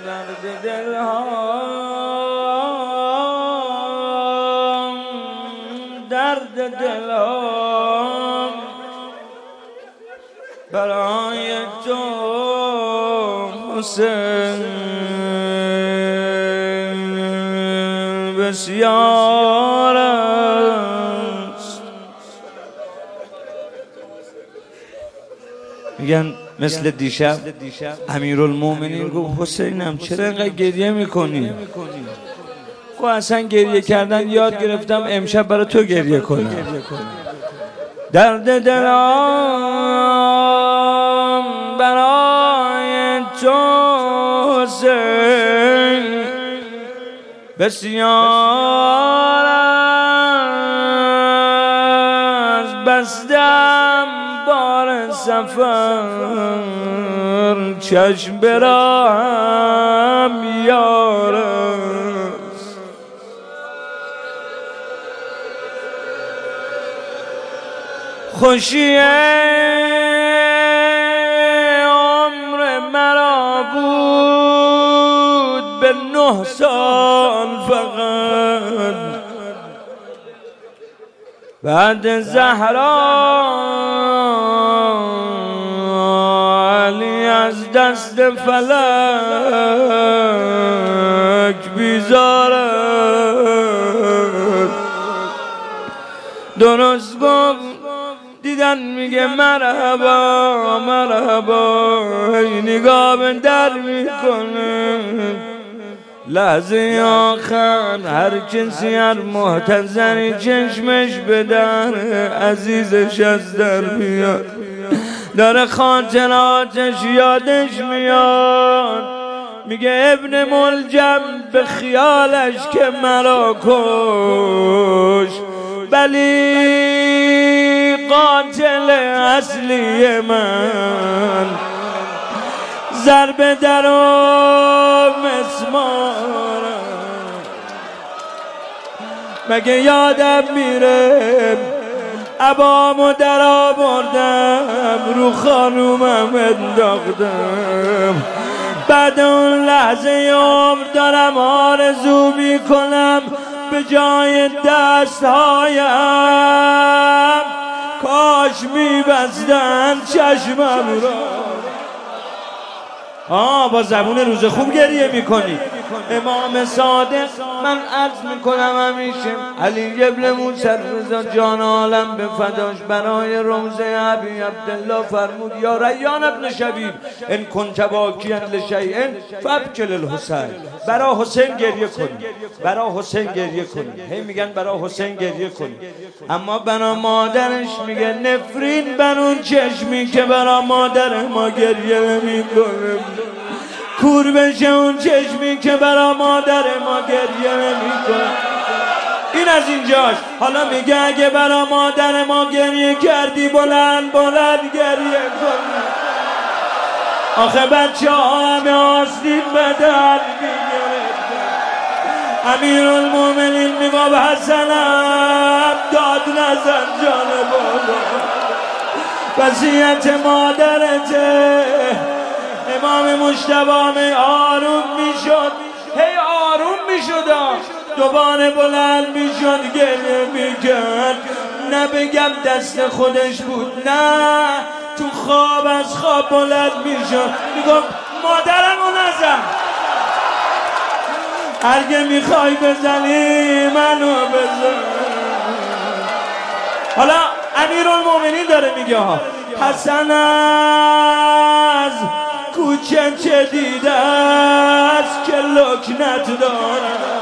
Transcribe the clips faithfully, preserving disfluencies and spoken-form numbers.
درد دل ها درد دل ها برای تو حسین بسیار است. میگن مثل دیشب امیرالمومنین گفت حسینم چرا اینقدر گریه میکنی؟ گفت اصلا گریه کردن یاد گرفتم، امشب برای تو گریه کنم. درد دلم برای تو حسین بسیار است. بستم بار سفر چشم براهم یار است. خوشی عمر مرا بود به نه سال فقط، بعد زهرا علی از دست فلک بیزار است. درست گفت دیدن میگه مرحبا مرحبا، ای نگاه به در میکنه. لحظه آخر هر کسی هر محتضری چشمش به در عزیزش از در میاد، داره خاطراتش یادش میاد. میگه ابن ملجم به خیالش که مرا کش، ولی قاتل اصلی من ضربه در و مسمارم. مگه یادم میره عبامو در آوردم رو خانومم انداختم. بعد اون لحظه عمر دارم آرزو میکنم به جای دستهایم کاش میبستن چشمم را. آه با زبون روز خوب گریه میکنی. امام صادق من عرض میکنم همیشه علی ابن موسی رضا جان عالم به فداش برای روزه ابی عبدالله فرمود یا ریان ابن شبیب ان کنت باکیا لشیء فابکل الحسین. برای حسین گریه کنی، برای حسین گریه کنی. هی میگن برای حسین گریه کنی، اما برای مادرش میگه نفرین بر اون چشمی که برای مادر ما گریه نمیکنه. کور بشه اون چشمی که برا مادر ما گریه نمیکنه. این از اینجاش. حالا میگه اگه برا مادر ما گریه کردی بلند بلند گریه کن. آخه بچه ها همه آستین به در میگرفتن. امیرالمومنین میگه به حسنم داد نزن جان بابا، وصیت مادرته. امام مجتبی آروم میشد، هی آروم میشد، دوباره بلند میشد گریه میکرد. نه بگم دست خودش بود، نه تو خواب از خواب بلند میشد میگم مادرمو نزن، هرگه میخوای بزنی منو بزن. حالا امیرالمومنین داره میگه ها حسن از کوچه چه دیده است که لکنت دارد،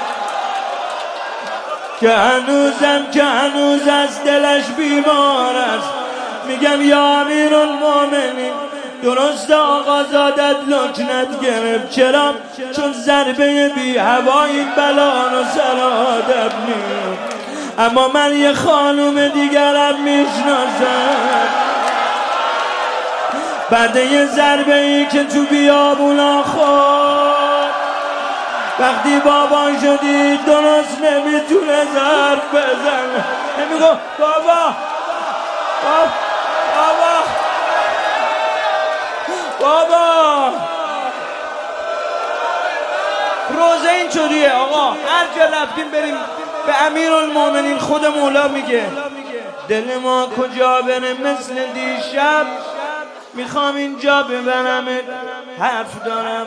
که هنوزم که هنوز از دلش بیمار است. میگم یا امیرالمومنین درست آقازادت لکنت گرفت. چرا؟ چون ضربه بی هوایی بلان و سرادب میاد. اما من یه خانوم دیگرم میشناسم، بعد یه ضربه ای که تو بیابونا خورد، وقتی بابا شدی درست نمیتونه ضرب بزنه. نمیگو بابا بابا بابا روزه اینطوریه آقا، هر جا رفتیم بریم به امیرالمومنین خود مولا میگه دل ما کجا بره مثل دیشب، میخوام اینجا ببرم حرف دارم.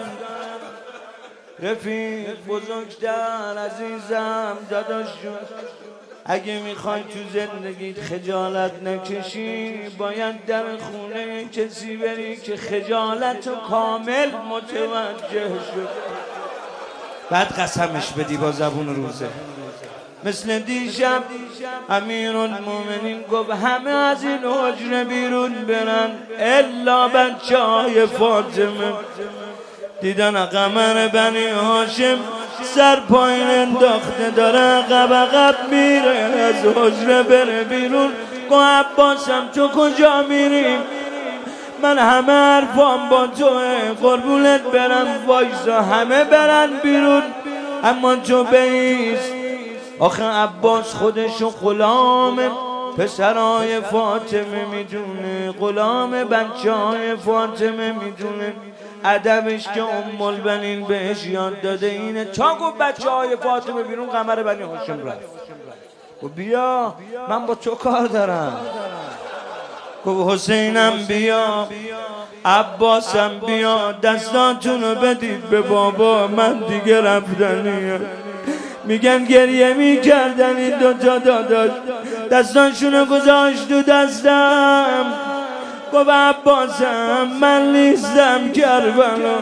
رفیق بزرگتر عزیزم داداش جون، اگه میخوای تو زندگیت خجالت نکشی باید در خونه کسی بری که خجالت و کامل متوجه شد، بعد قسمش بدی با زبون روزه. مثل دیشب امیرالمومنین گفت همه از این حجره بیرون برن الا بچه های فاطمه. دیدن قمر بنی هاشم سر پایین انداخته داره عقب عقب میره از حجره بره بیرون. گفت عباسم تو کجا میریم؟ من همه حرفام با توه، قربونت برم وایسا همه برن بیرون اما تو بیست. آخه عباس خودشو غلام پسرای فاطمه میدونه، غلام بچه های فاطمه میدونه. ادبش که ام البنین بهش یاد داده اینه تا گفت بچه های فاطمه بیرون قمر بنی هاشم رفت و بیا من با تو کار دارم. گفت حسینم بیا، عباسم بیا، دستاتونو بدید به بابا من دیگه رفتنیه. میگن گریه میکردن این دوتا داداش، دستانشونو گذاشت دو دستم. گفت عباسم من نیستم کربلا،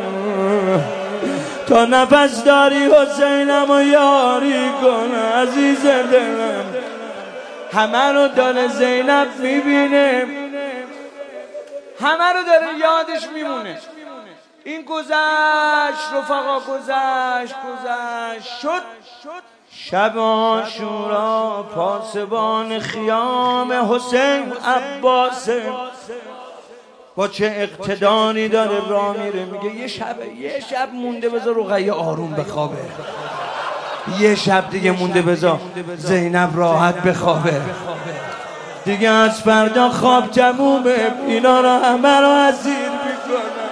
تا نفس داری حسینم و یاری کن عزیز دلم. همه رو داره زینب میبینه، همه رو داره یادش میمونه. این گذشت رفقا، گذشت گذشت شد شب عاشورا، پاسبان خیام حسین عباسه با چه اقتداری داره راه میره. میگه یه شب یه شب مونده بذار رقیه آروم بخوابه، یه شب دیگه مونده بذار زینب راحت بخوابه، دیگه از فردا خواب تمومه، اینا را همه را اسیر میکنه.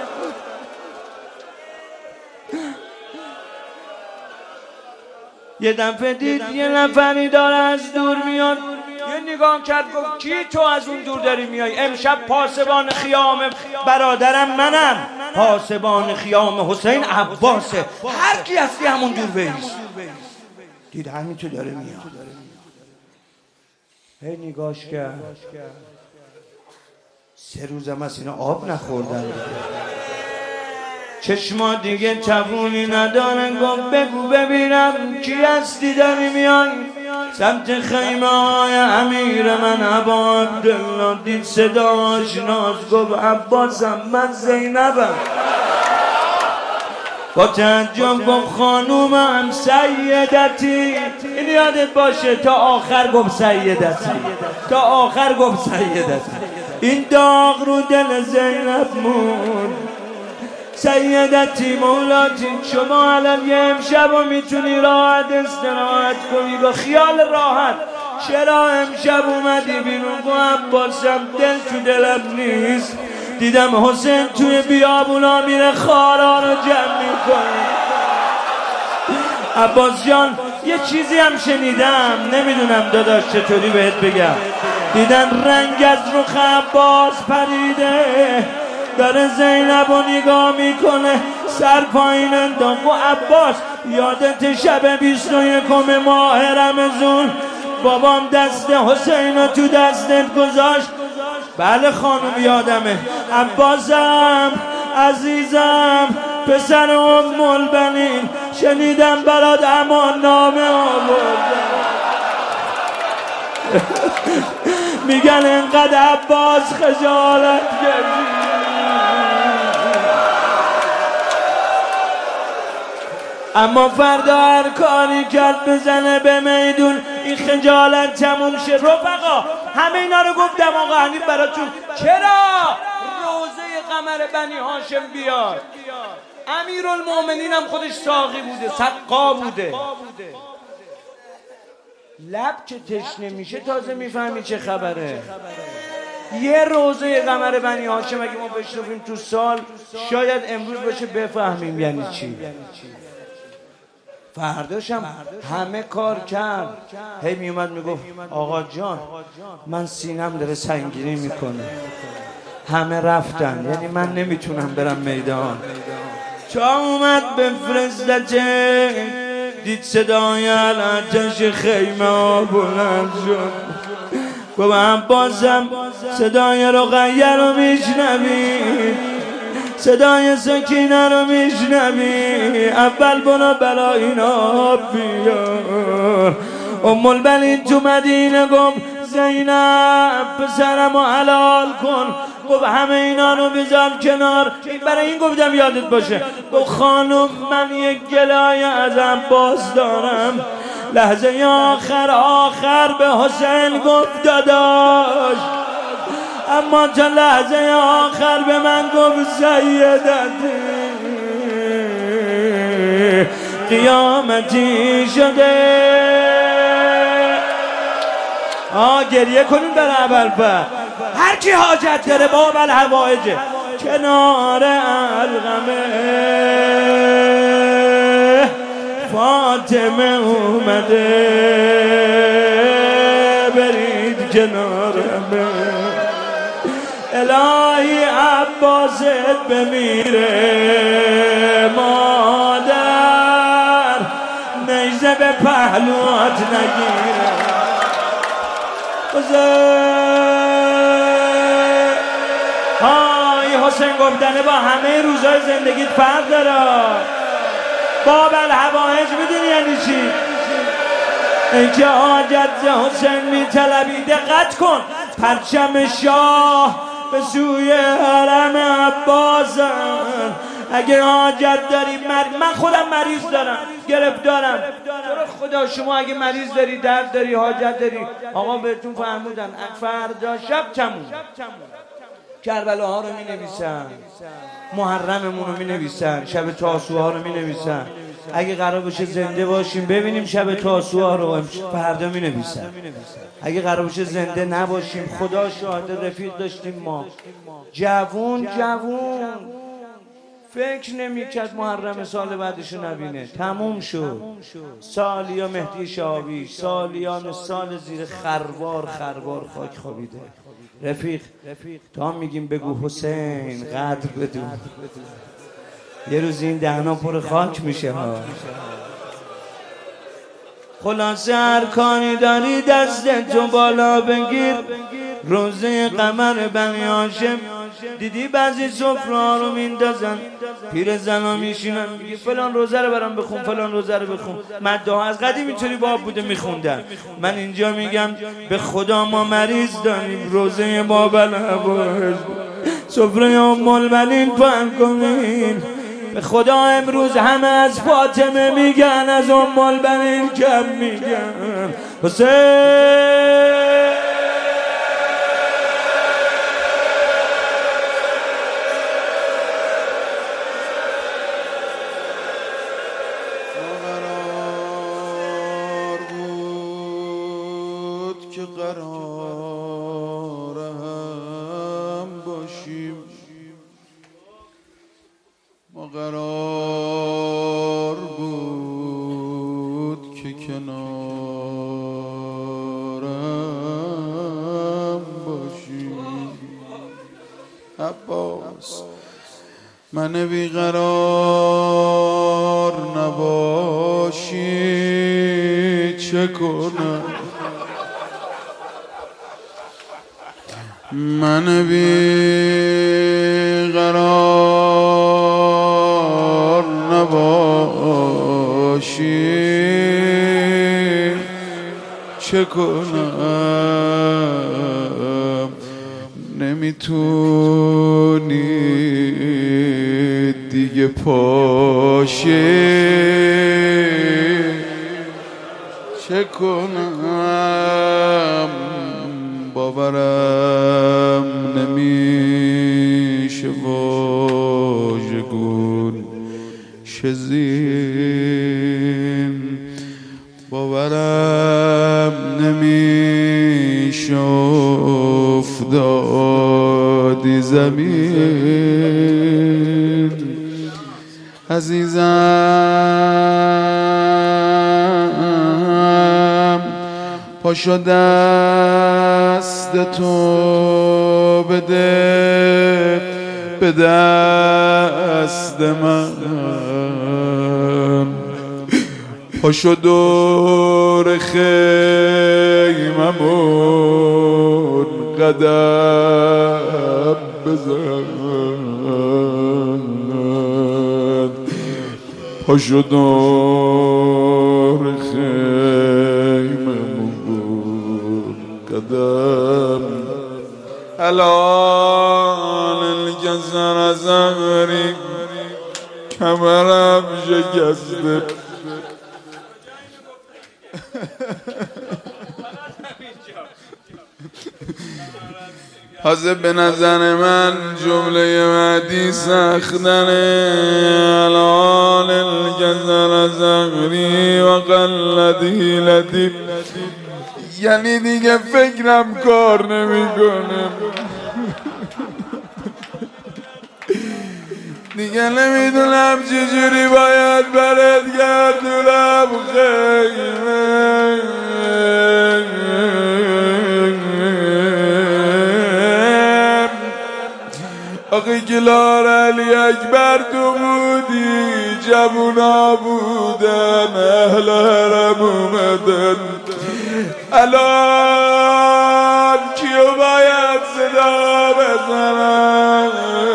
یه دفعه دید یه نفری داره از دور میاد، یه نگاه کرد گفت کی تو از اون دور داری میای؟ امشب پاسبان خیام برادرم منم، پاسبان خیام حسین عباسه، هر کی هستی همون دور بیست. دید همین تو داره میاد، هی نگاش کرد، سه روزم از اینا آب نخوردن دیگه. چشما دیگه توونی ندارن، گفت بگو ببینم کی هستی داری میای؟ سمت خیمه های امیر من ابا عبدالله دید صداش ناز، گفت عباسم من زینبم. با تعجب گفت خانومم سیدتی. این یادت باشه تا آخر گفت سیدتی، تا آخر گفت سیدتی. این داغ رو دل زینب مون، سیدتی مولاتی شما الان یه امشب رو میتونی راحت استراحت کنی با خیال راحت. چرا امشب اومدی بیرون؟ گو عباسم دل تو دلم نیست، دیدم حسین توی بیابونا میره خارا رو جمع میکنه. عباس جان یه چیزی هم شنیدم، نمیدونم داداش چطوری بهت بگم. دیدن رنگ از رخ عباس پریده، داره زینب رو نگاه میکنه سر پایین انداخت. و عباس یادت شب بیست و یکم ماه رمضان بابام دست حسین رو تو دستت گذاشت؟ بله خانم یادمه. عباسم عزیزم پسر ام البنین شنیدم برات امان نامه آوردم. میگن انقدر عباس خجالت کشید. اما فردا هر کاری کرد بزنه به میدون این خجالت تموم شه. رفقا همه اینا رو گفتم آقا حنیف براتون. چرا روزه قمر بنی هاشم بیاد؟ امیرالمومنین هم خودش ساقی بوده، سقا بوده. لب که تشنه میشه تازه میفهمی چه خبره. یه روزه قمر بنی هاشم اگه ما بشنویم تو سال شاید امروز باشه بفهمیم یعنی چی. فرداشم همه کار کرد، هی می اومد میگفت آقا جان من سینم داره سنگینی میکنه، همه رفتن یعنی من نمیتونم برم میدان. چا اومد به فرزدچه دید صدای آتش خیمه ها بلند شد، گفت عباسم صدای رقیه رو میشنوی، صدای سکینه رو میشنوی، اول برو برا اینا بیار. ام البنین تو مدینه گفت زینب پسرمو حلال کن، گفت همه اینا رو بذار کنار، برای این گفتم یادت باشه. گفت خانم من یک گلایه از عباس دارم. لحظه آخر آخر به حسین گفت داداش، اما تا لحظه آخر به من گفت سیدتی قیامتی شده. آه گریه کنیم بر ابوالفضل. هر کی حاجت داره باب الحوائجه کنار الغمه. فاطمه اومده برید کنارمه، الهی عباست بمیره، مادر نیزه به پهلوات نگیره. های حسین گفتنه با همه روزهای زندگیت فرق داره. باب الحوائج میدونی یعنی چی؟ اینکه حاجت حسین میطلبی دقت کن، پرچم شاه به سوی حرم عباسن. اگه حاجت داری مر... من خودم مریض دارم، گرفتارم، خدا شما اگه مریض داری، درد داری، حاجت داری، آقا بهتون فرمودن فردا شب تموم کربلاها رو می نویسن، محرممون رو می نویسن، شب تاسوعا رو می نویسن. اگه قرار باشه زنده باشیم ببینیم شب تاسوعا رو فردا می نویسن. اگه قرار باشه زنده نباشیم خدا شاهد رفیق داشتیم ما جوون جوون فکر نمی‌کرد محرم سال بعدشو نبینه، تموم شد. سالیا مهدی شاوی، سالیان سال زیر خروار خروار خاک خوابیده. رفیق تا میگیم بگو حسین قدر بدون، یه روز این دهنا پر خاک میشه ها. خلاصه هر کاری داری دست تو بالا بگیر. روزه قمر بنی هاشم دیدی بعضی سفره رو میندازن، پیر زنا میشینن میگه فلان روزه رو برام بخون، فلان روزه رو بخون. مدعا از قدیم اینطوری باب بوده میخوندن. من اینجا میگم به خدا ما مریض داریم، روزه باب الحوائج سفره ام البنین پهن کنین. به خدا امروز همه از فاطمه میگن، از ام البنین کم میگن. حسین که قرار هم باشیم، ما قرار بود که کنارم باشیم. عباس من بیقرار نباشی چه کنم، من بیقرار نباشی چه کنم، نمیتونی دیگه پاشی چه کنم، باورم نمیشه واژگون شزین، باورم نمیشه افتادی زمین. عزیزم پاشو دست تو بده به دست من، پاشو دور خیممون قدم بزن، پاشو دور خیممون قدم. الان الجزر زغری کمرم شکسته، حاضر به نظر من جمله بعدی سختنه. الان الجزر زغری و قلدی لطیف، یعنی دیگه فکرم کار نمیکنه، دیگه نمیدونم چجوری باید برات گردونم خیمه. آقی کلار علی اکبر تو بودی، جوونا بودن، اهل حرم اومدن، الان کیو باید صدا بزنم؟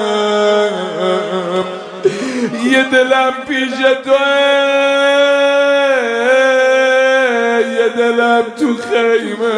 یه دلم پیش توه، یه دلم تو خیمه،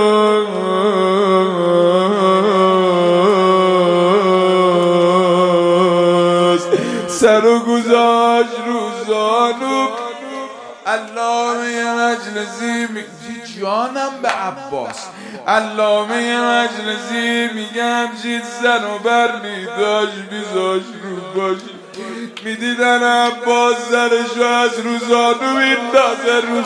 سر و گذاشت روزانو. علامه مجلسی میگه جانم به عباس، علامه مجلسی میگم چیز زن و برمی داشت بیزاش رو باشی، میدیدن عباس زرشو از روزانو میندازه رو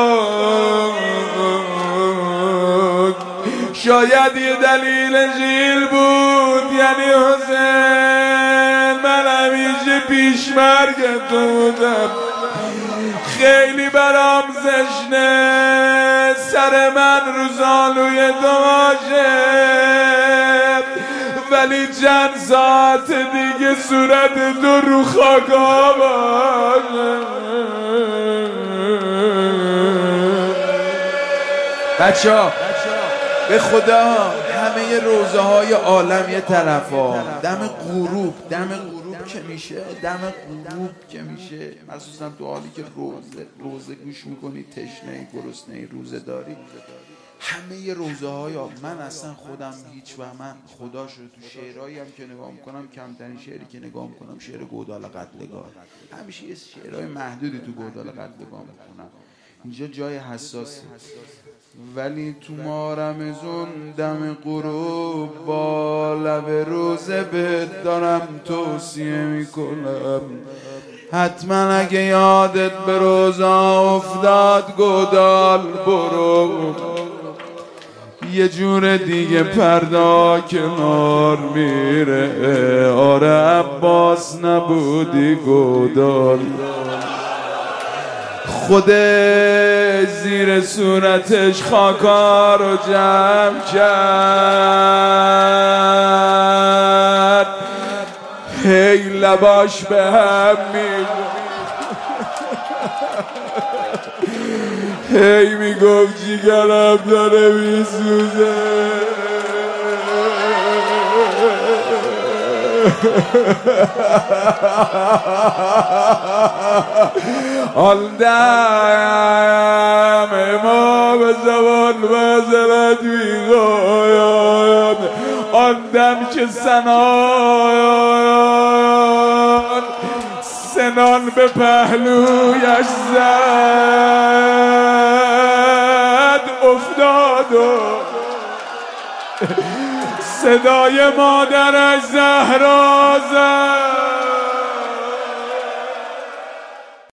خاک. شاید یه دلیل جیل بود، یعنی حسین من همیشه پیش مرگ تو بودم، خیلی برام زشنه سر من روزانوی تو باشه، ولی چند ساعت دیگه صورت تو رو خاکا باشه. بچه ها به خدا همه روزه های عالم یه طرف ها، دم غروب دم غروب که میشه، دم غروب که میشه، مخصوصا تو حالی که روزه روزه گوش میکنی، تشنه گرسنه روزه داری، همه روزه های من اصلا خودم هیچ و من خدا شده تو شعرهایی هم که نگاه میکنم، کمترین شعری که نگاه میکنم شعر گودال قتلگاه، همیشه یه شعرهای محدودی تو گودال قتلگاه میکنم، اینجا جای حساسه. ولی تو ماه رمضان دم غروب با لب روزه بهت دارم توصیه میکنم، حتما اگه یادت به روزا افتاد گودال برو، یه جور دیگه پردا کنار میره. آره عباس نبودی گودال، خودش زیر صورتش خاکا رو جمع کرد، هی لباش به هم میگفت، هی میگفت جیگرم داره میسوزه. آن دم ما به زبان مزرد میگوید، آن دم که سنان سنان به پهلویش زد افتاد و صدای مادرش زهرا زد.